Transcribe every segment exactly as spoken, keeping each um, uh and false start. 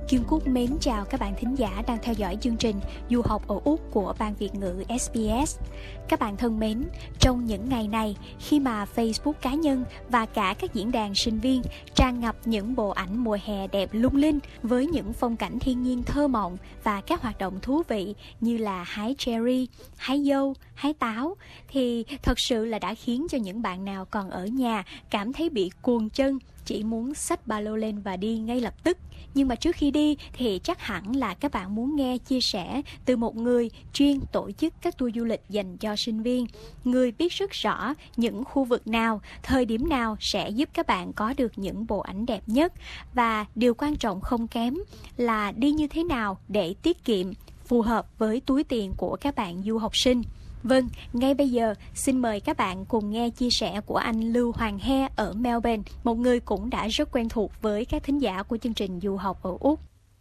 Kim Cúc mến chào các bạn thính giả đang theo dõi chương trình Du học ở Úc của Ban Việt ngữ ét bê ét. Các bạn thân mến, trong những ngày này, khi mà Facebook cá nhân và cả các diễn đàn sinh viên tràn ngập những bộ ảnh mùa hè đẹp lung linh với những phong cảnh thiên nhiên thơ mộng và các hoạt động thú vị như là hái cherry, hái dâu, hái táo, thì thật sự là đã khiến cho những bạn nào còn ở nhà cảm thấy bị cuồng chân, chỉ muốn xách ba lô lên và đi ngay lập tức. Nhưng mà trước khi đi thì chắc hẳn là các bạn muốn nghe chia sẻ từ một người chuyên tổ chức các tour du lịch dành cho sinh viên, người biết rất rõ những khu vực nào, thời điểm nào sẽ giúp các bạn có được những bộ ảnh đẹp nhất. Và điều quan trọng không kém là đi như thế nào để tiết kiệm, phù hợp với túi tiền của các bạn du học sinh. Vâng, ngay bây giờ xin mời các bạn cùng nghe chia sẻ của anh Lưu Hoàng He ở Melbourne, một người cũng đã rất quen thuộc với các thính giả của chương trình du học ở Úc.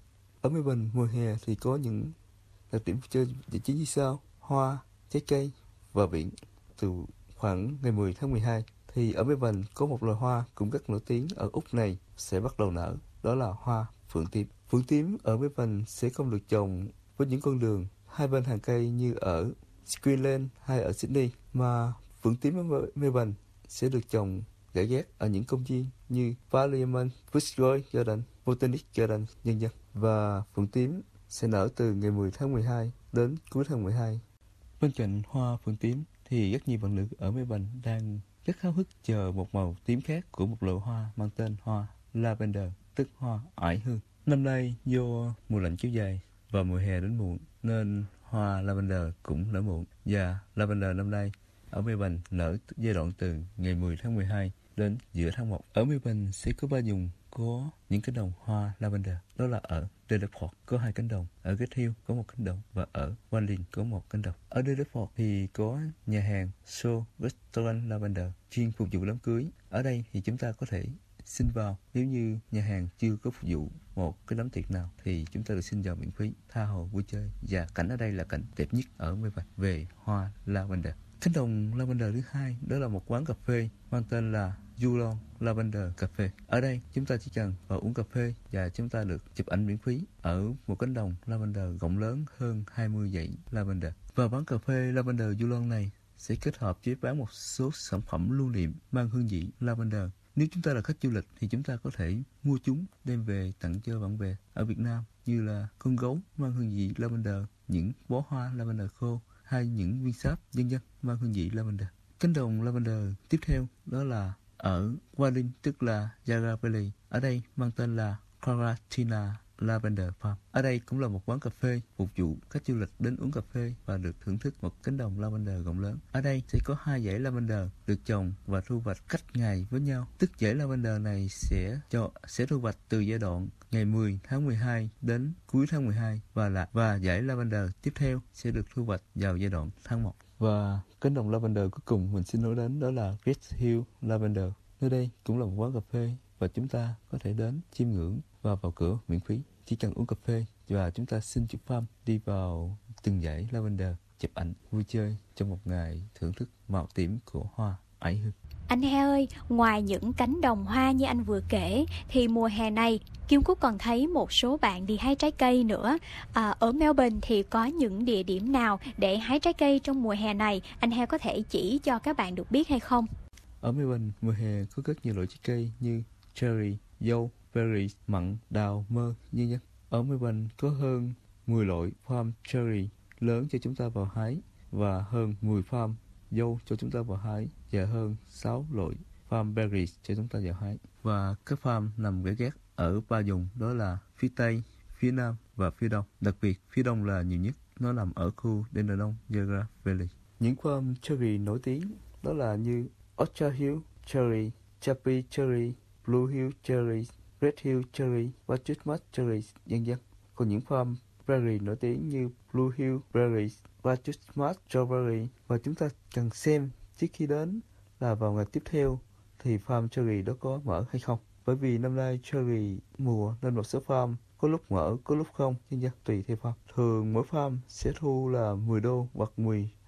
Ở Melbourne mùa hè thì có những đặc điểm chơi địa chính như sau: hoa, trái cây và biển. Từ khoảng ngày mười tháng mười hai thì ở Melbourne có một loài hoa cũng rất nổi tiếng ở Úc này sẽ bắt đầu nở, đó là hoa phượng tím. Phượng tím ở Melbourne sẽ không được trồng với những con đường hai bên hàng cây như ở Queensland hay ở Sydney, mà phượng tím ở Melbourne sẽ được trồng rải rác ở những công viên như Parliament, Fitzroy Garden, Botanic Garden, vân vân. Và phượng tím sẽ nở từ ngày mười tháng mười hai đến cuối tháng mười hai. Bên cạnh hoa phượng tím thì rất nhiều bạn nữ ở Melbourne đang rất háo hức chờ một màu tím khác của một loại hoa mang tên hoa lavender, tức hoa oải hương. Năm nay do mùa lạnh kéo dài và mùa hè đến muộn nên hoa lavender cũng nở muộn, và lavender năm nay ở Melbourne nở giai đoạn từ ngày mười tháng mười hai đến giữa tháng một. Ở Melbourne sẽ có ba vùng có những cánh đồng hoa lavender, đó là ở Devonport có hai cánh đồng, ở Red Hill có một cánh đồng và ở Wallin có một cánh đồng. Ở Devonport thì có nhà hàng Show Restaurant Lavender chuyên phục vụ đám cưới. Ở đây thì chúng ta có thể xin vào, nếu như nhà hàng chưa có phục vụ một cái đám tiệc nào thì chúng ta được xin vào miễn phí, tha hồ vui chơi. Và cảnh ở đây là cảnh đẹp nhất ở Melbourne về hoa lavender. Cánh đồng lavender thứ hai đó là một quán cà phê mang tên là Geelong Lavender Cafe. Ở đây chúng ta chỉ cần vào uống cà phê và chúng ta được chụp ảnh miễn phí ở một cánh đồng lavender rộng lớn hơn hai mươi dãy lavender. Và quán cà phê Lavender Geelong này sẽ kết hợp với bán một số sản phẩm lưu niệm mang hương vị lavender. Nếu chúng ta là khách du lịch thì chúng ta có thể mua chúng đem về tặng cho bạn bè ở Việt Nam, như là con gấu mang hương vị lavender, những bó hoa lavender khô hay những viên sáp vân vân mang hương vị lavender. Cánh đồng lavender tiếp theo đó là ở Wallin, tức là Yarra Valley. Ở đây mang tên là Coratina Lavender Farm. Ở đây cũng là một quán cà phê phục vụ khách du lịch đến uống cà phê và được thưởng thức một cánh đồng lavender rộng lớn. Ở đây sẽ có hai dãy lavender được trồng và thu hoạch cách ngày với nhau. Tức dãy lavender này sẽ cho sẽ thu hoạch từ giai đoạn ngày mười tháng mười hai đến cuối tháng mười hai và là và dãy lavender tiếp theo sẽ được thu hoạch vào giai đoạn tháng một. Và cánh đồng lavender cuối cùng mình xin nói đến đó là Red Hill Lavender. Nơi đây cũng là một quán cà phê và chúng ta có thể đến chiêm ngưỡng và vào cửa miễn phí. Chỉ cần uống cà phê và chúng ta xin chụp pham đi vào từng dãy lavender, chụp ảnh vui chơi trong một ngày thưởng thức màu tím của hoa oải hương. Anh He ơi, ngoài những cánh đồng hoa như anh vừa kể thì mùa hè này Kim Cúc còn thấy một số bạn đi hái trái cây nữa. À, ở Melbourne thì có những địa điểm nào để hái trái cây trong mùa hè này? Anh He có thể chỉ cho các bạn được biết hay không? Ở Melbourne mùa hè có rất nhiều loại trái cây như cherry, dâu, berry, mận, đào, mơ, vân vân. Ở Melbourne có hơn mười loại farm cherry lớn cho chúng ta vào hái và hơn mười farm dâu cho chúng ta vào hái và hơn sáu loại farm berries cho chúng ta vào hái. Và các farm nằm rải rác ở ba vùng, đó là phía Tây, phía Nam và phía Đông. Đặc biệt phía Đông là nhiều nhất, nó nằm ở khu Dandenong Yarra Valley. Những farm cherry nổi tiếng đó là như Orchard Hill Cherry, Chappie Cherry, Blue Hill Cherry, Red Hill Cherry, Butternut Cherry, vân vân. Còn những farm berry nổi tiếng như Blue Hill Berries, Butternut Strawberry, và chúng ta cần xem trước khi đến là vào ngày tiếp theo thì farm cherry đó có mở hay không. Bởi vì năm nay cherry mùa nên một số farm có lúc mở, có lúc không, vân vân, tùy theo farm. Thường mỗi farm sẽ thu là mười đô hoặc mười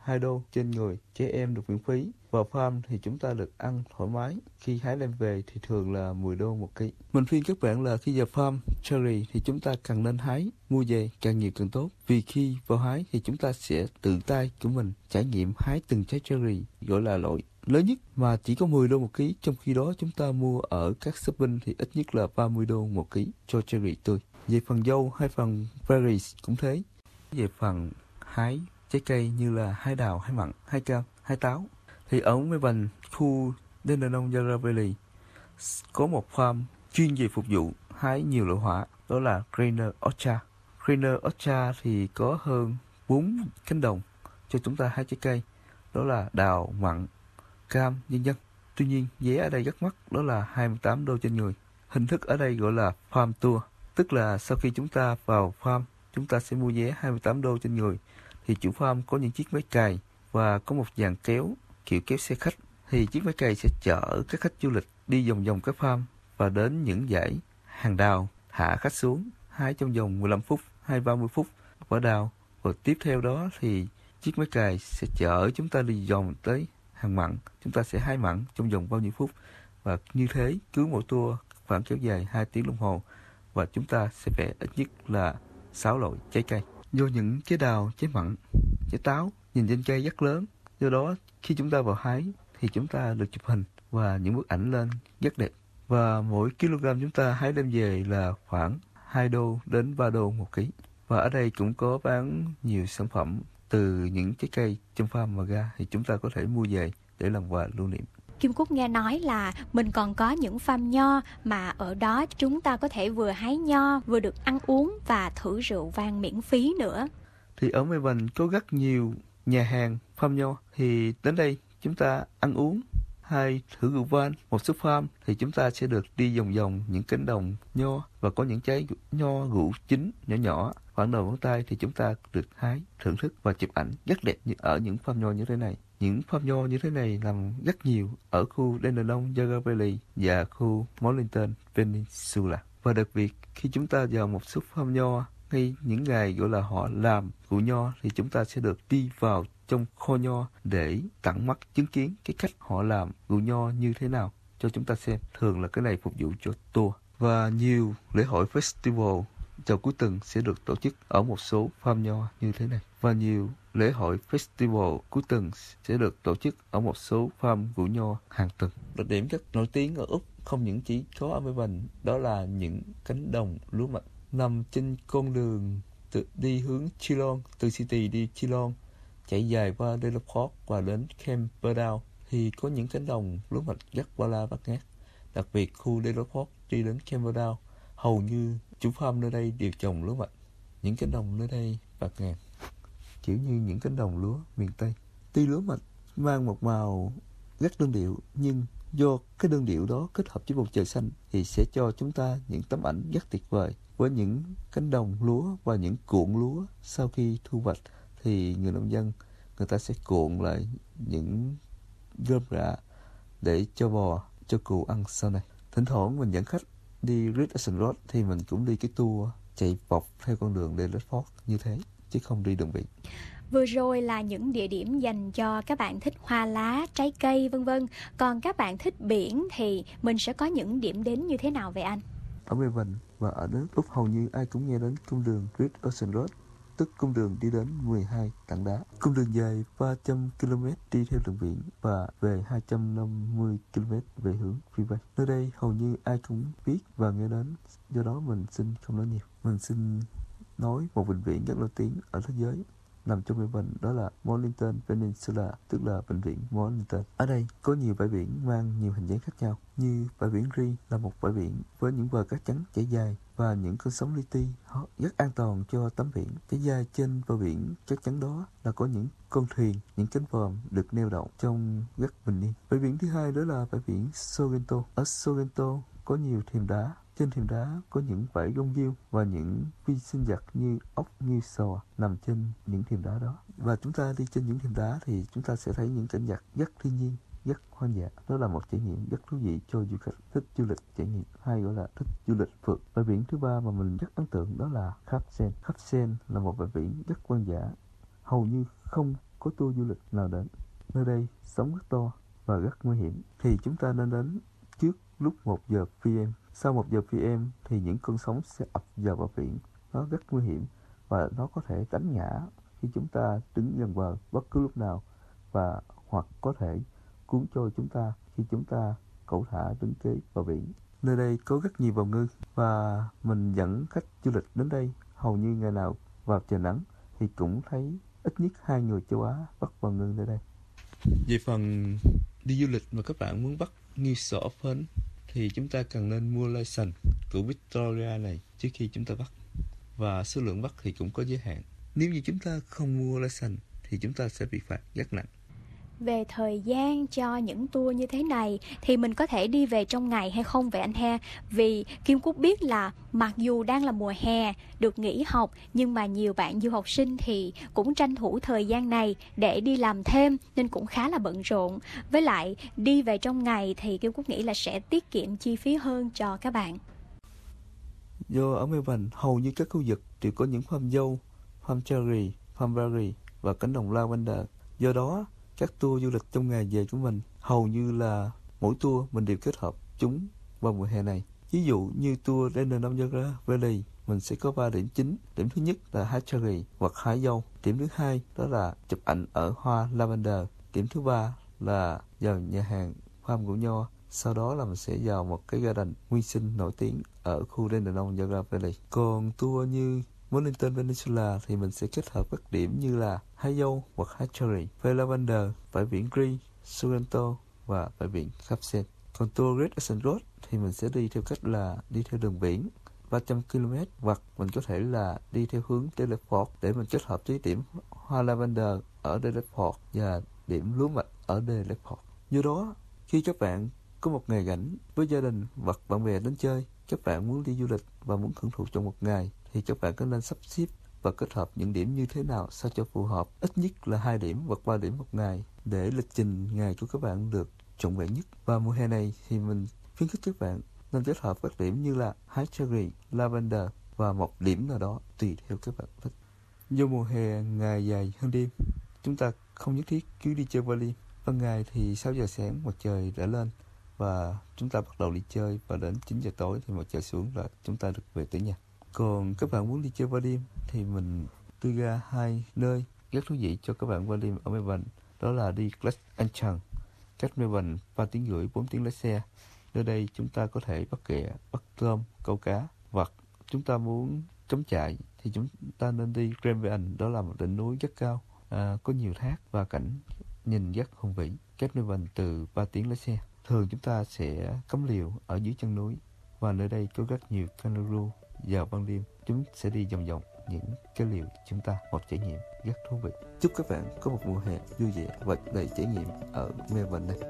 hai đô trên người, trẻ em được miễn phí. Vào farm thì chúng ta được ăn thoải mái. Khi hái đem về thì thường là mười đô một ký. Mình khuyên các bạn là khi vào farm cherry thì chúng ta càng nên hái, mua về càng nhiều càng tốt. Vì khi vào hái thì chúng ta sẽ tự tay của mình trải nghiệm hái từng trái cherry, gọi là loại lớn nhất mà chỉ có mười đô một ký, trong khi đó chúng ta mua ở các shopping thì ít nhất là ba mươi đô một ký cho cherry tươi. Về phần dâu hay phần berries cũng thế. Về phần hái trái cây như là hái đào, hái mận, hái cam, hái táo thì ở Melbourne, khu Dandenong Yarra Valley có một farm chuyên về phục vụ hái nhiều loại hoa, đó là Greener Orchard. Greener Orchard thì có hơn bốn cánh đồng cho chúng ta hái trái cây, đó là đào, mận, cam, vân vân. Tuy nhiên, vé ở đây rất mắc, đó là hai mươi tám đô trên người. Hình thức ở đây gọi là farm tour, tức là sau khi chúng ta vào farm, chúng ta sẽ mua vé hai mươi tám đô trên người. Thì chủ farm có những chiếc máy cày và có một dàn kéo, kiểu kéo xe khách. Thì chiếc máy cày sẽ chở các khách du lịch đi vòng vòng các farm và đến những dãy hàng đào, thả khách xuống, hái trong vòng mười lăm phút hay ba mươi phút quả đào. Và tiếp theo đó thì chiếc máy cày sẽ chở chúng ta đi vòng tới hàng mận. Chúng ta sẽ hái mận trong vòng bao nhiêu phút. Và như thế, cứ mỗi tour khoảng kéo dài hai tiếng đồng hồ. Và chúng ta sẽ vẽ ít nhất là sáu loại trái cây. Do những trái đào, trái mận, trái táo nhìn trên cây rất lớn. Do đó, khi chúng ta vào hái thì chúng ta được chụp hình và những bức ảnh lên rất đẹp. Và mỗi kg chúng ta hái đem về là khoảng hai đô đến ba đô một ký. Và ở đây cũng có bán nhiều sản phẩm từ những trái cây trong farm mà ra, thì chúng ta có thể mua về để làm quà lưu niệm. Kim Cúc nghe nói là mình còn có những farm nho mà ở đó chúng ta có thể vừa hái nho, vừa được ăn uống và thử rượu vang miễn phí nữa. Thì ở Melbourne có rất nhiều nhà hàng farm nho, thì đến đây chúng ta ăn uống hay thử rượu vang. Một số farm thì chúng ta sẽ được đi vòng vòng những cánh đồng nho và có những trái nho rượu chín nhỏ nhỏ khoảng đầu ngón tay, thì chúng ta được hái, thưởng thức và chụp ảnh rất đẹp như ở những farm nho như thế này. Những farm nho như thế này làm rất nhiều ở khu Dandenong Yarra Valley và khu Mornington Peninsula. Và đặc biệt khi chúng ta vào một số farm nho ngay những ngày gọi là họ làm rượu nho, thì chúng ta sẽ được đi vào trong kho nho để tận mắt chứng kiến cái cách họ làm rượu nho như thế nào cho chúng ta xem. Thường là cái này phục vụ cho tour. Và nhiều lễ hội festival vào cuối tuần sẽ được tổ chức ở một số farm nho như thế này. Và nhiều lễ hội festival cuối tuần sẽ được tổ chức ở một số farm rượu nho hàng tuần. Đặc điểm rất nổi tiếng ở Úc không những chỉ có ở Melbourne, đó là những cánh đồng lúa mạch nằm trên con đường từ, đi hướng Geelong, từ City đi Geelong, chạy dài qua Delaporte và đến Camperdown, thì có những cánh đồng lúa mạch rất bao la bát ngát. Đặc biệt khu Delaporte đi đến Camperdown, hầu như chủ farm nơi đây đều trồng lúa mạch. Những cánh đồng nơi đây bạt ngàn, kiểu như những cánh đồng lúa miền Tây. Tuy lúa mạch mang một màu rất đơn điệu, nhưng do cái đơn điệu đó kết hợp với bầu trời xanh thì sẽ cho chúng ta những tấm ảnh rất tuyệt vời. Với những cánh đồng lúa và những cuộn lúa sau khi thu hoạch thì người nông dân người ta sẽ cuộn lại những gom rạ để cho bò, cho cừu ăn sau này. Thỉnh thoảng mình dẫn khách đi Great Ocean Road thì mình cũng đi cái tour chạy bọc theo con đường Delaporte như thế, chứ không đi đường biển. Vừa rồi là những địa điểm dành cho các bạn thích hoa lá, trái cây vân vân. Còn các bạn thích biển thì mình sẽ có những điểm đến như thế nào vậy anh? Ở Melbourne và ở nước Úc hầu như ai cũng nghe đến cung đường Great Ocean Road, tức cung đường đi đến mười hai tảng đá. Cung đường dài ba trăm ki lô mét đi theo đường biển và về hai trăm năm mươi ki lô mét về hướng freeway. Nơi đây hầu như ai cũng biết và nghe đến, do đó mình xin không nói nhiều. Mình xin nói một bệnh viện rất nổi tiếng ở thế giới nằm trong Melbourne, đó là Mornington Peninsula, tức là bệnh viện Mornington. Ở đây có nhiều bãi biển mang nhiều hình dáng khác nhau, như bãi biển Ri là một bãi biển với những bờ cát trắng chảy dài và những con sóng li ti rất an toàn cho tắm biển. Chảy dài trên bờ biển cát trắng đó là có những con thuyền, những cánh vòm được neo đậu trong rất bình yên. Bãi biển thứ hai đó là bãi biển Sorrento. Ở Sorrento có nhiều thềm đá. Trên thềm đá có những vảy rong rêu và những vi sinh vật như ốc, như sò nằm trên những thềm đá đó. Và chúng ta đi trên những thềm đá thì chúng ta sẽ thấy những cảnh vật rất thiên nhiên, rất hoang dã. Đó là một trải nghiệm rất thú vị cho du khách thích du lịch trải nghiệm, hay gọi là thích du lịch phượt. Bãi biển thứ ba mà mình rất ấn tượng đó là Cafsen. Cafsen là một bãi biển rất hoang dã, hầu như không có tour du lịch nào đến. Nơi đây sóng rất to và rất nguy hiểm, thì chúng ta nên đến trước lúc một giờ pê em. Sau một giờ pê em thì những cơn sóng sẽ ập vào bờ biển. Nó rất nguy hiểm và nó có thể đánh ngã khi chúng ta đứng gần bờ bất cứ lúc nào, và hoặc có thể cuốn trôi chúng ta khi chúng ta cẩu thả đứng kế bờ biển. Nơi đây có rất nhiều bào ngư và mình dẫn khách du lịch đến đây hầu như ngày nào vào trời nắng thì cũng thấy ít nhất hai người châu Á bắt bào ngư nơi đây. Về phần đi du lịch mà các bạn muốn bắt ngư sò phến thì chúng ta cần nên mua license của Victoria này trước khi chúng ta bắt, và số lượng bắt thì cũng có giới hạn. Nếu như chúng ta không mua license thì chúng ta sẽ bị phạt rất nặng. Về thời gian cho những tour như thế này thì mình có thể đi về trong ngày hay không vậy anh he? Vì Kim Cúc biết là mặc dù đang là mùa hè, được nghỉ học, nhưng mà nhiều bạn du học sinh thì cũng tranh thủ thời gian này để đi làm thêm, nên cũng khá là bận rộn. Với lại đi về trong ngày thì Kim Cúc nghĩ là sẽ tiết kiệm chi phí hơn cho các bạn. Do ở Melbourne hầu như các khu vực đều có những farm dâu, farm cherry, farm berry và cánh đồng lavender. Do đó các tour du lịch trong ngày về của mình hầu như là mỗi tour mình đều kết hợp chúng vào mùa hè này. Ví dụ như tour Dandenong Valley, mình sẽ có ba điểm chính. Điểm thứ nhất là hái cherry hoặc hái dâu. Điểm thứ hai đó là chụp ảnh ở hoa lavender. Điểm thứ ba là vào nhà hàng farm của nho. Sau đó là mình sẽ vào một cái garden nguyên sinh nổi tiếng ở khu Dandenong Valley. Còn tour như Mornington Peninsula thì mình sẽ kết hợp các điểm như là hái dâu hoặc hái cherry, valley lavender, bãi biển Green, Sorrento và bãi biển Capsen. Còn tour Great Ocean Road thì mình sẽ đi theo cách là đi theo đường biển ba trăm ki lô mét, hoặc mình có thể là đi theo hướng Delaport để mình kết hợp với điểm hoa lavender ở Delaport và điểm lúa mạch ở Delaport. Do đó, khi các bạn có một ngày rảnh với gia đình hoặc bạn bè đến chơi, các bạn muốn đi du lịch và muốn hưởng thụ trong một ngày, thì các bạn có nên sắp xếp và kết hợp những điểm như thế nào sao cho phù hợp, ít nhất là hai điểm hoặc ba điểm một ngày, để lịch trình ngày của các bạn được trọn vẹn nhất. Và mùa hè này thì mình khuyến khích các bạn nên kết hợp các điểm như là hái cherry, lavender và một điểm nào đó tùy theo các bạn thích. Do mùa hè ngày dài hơn đêm, chúng ta không nhất thiết cứ đi chơi vào đêm. Ban ngày thì sáu giờ sáng mặt trời đã lên và chúng ta bắt đầu đi chơi, và đến chín giờ tối thì mặt trời xuống là chúng ta được về tới nhà. Còn các bạn muốn đi chơi vào đêm thì mình đưa ra hai nơi rất thú vị cho các bạn vào đêm ở Melbourne. Đó là đi Glen Enchanted, cách Melbourne ba tiếng rưỡi bốn tiếng lái xe. Nơi đây chúng ta có thể bắt ghẹ, bắt tôm, câu cá, hoặc chúng ta muốn cắm trại thì chúng ta nên đi Glenveagh. Đó là một đỉnh núi rất cao, à, có nhiều thác và cảnh nhìn rất hùng vĩ, cách Melbourne từ ba tiếng lái xe. Thường chúng ta sẽ cắm liều ở dưới chân núi, và nơi đây có rất nhiều kangaroo. Vào ban đêm chúng sẽ đi vòng vòng những cái liều chúng ta, một trải nghiệm rất thú vị. Chúc các bạn có một mùa hè vui vẻ và đầy trải nghiệm ở Melbourne này.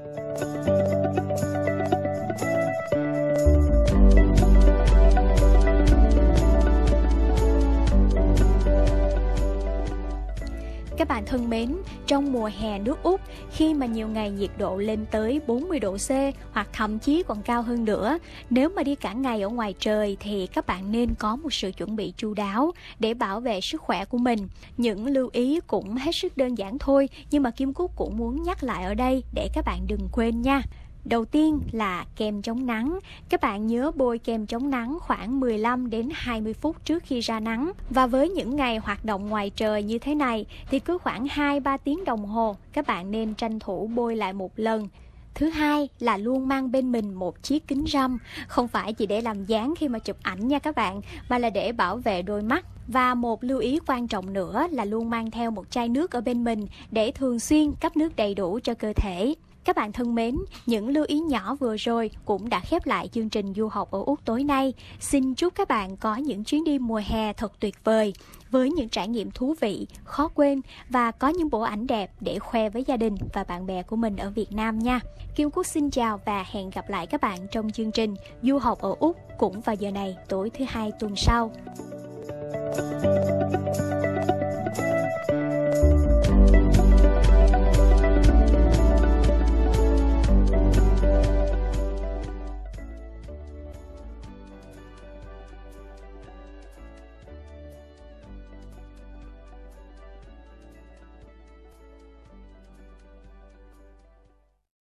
Các bạn thân mến, trong mùa hè nước Úc, khi mà nhiều ngày nhiệt độ lên tới bốn mươi độ C hoặc thậm chí còn cao hơn nữa, nếu mà đi cả ngày ở ngoài trời thì các bạn nên có một sự chuẩn bị chu đáo để bảo vệ sức khỏe của mình. Những lưu ý cũng hết sức đơn giản thôi, nhưng mà Kim Cúc cũng muốn nhắc lại ở đây để các bạn đừng quên nha. Đầu tiên là kem chống nắng. Các bạn nhớ bôi kem chống nắng khoảng mười lăm đến hai mươi phút trước khi ra nắng. Và với những ngày hoạt động ngoài trời như thế này thì cứ khoảng hai ba tiếng đồng hồ các bạn nên tranh thủ bôi lại một lần. Thứ hai là luôn mang bên mình một chiếc kính râm, không phải chỉ để làm dáng khi mà chụp ảnh nha các bạn, mà là để bảo vệ đôi mắt. Và một lưu ý quan trọng nữa là luôn mang theo một chai nước ở bên mình để thường xuyên cấp nước đầy đủ cho cơ thể. Các bạn thân mến, những lưu ý nhỏ vừa rồi cũng đã khép lại chương trình du học ở Úc tối nay. Xin chúc các bạn có những chuyến đi mùa hè thật tuyệt vời, với những trải nghiệm thú vị, khó quên và có những bộ ảnh đẹp để khoe với gia đình và bạn bè của mình ở Việt Nam nha. Kim Cúc xin chào và hẹn gặp lại các bạn trong chương trình Du học ở Úc cũng vào giờ này tối thứ hai tuần sau.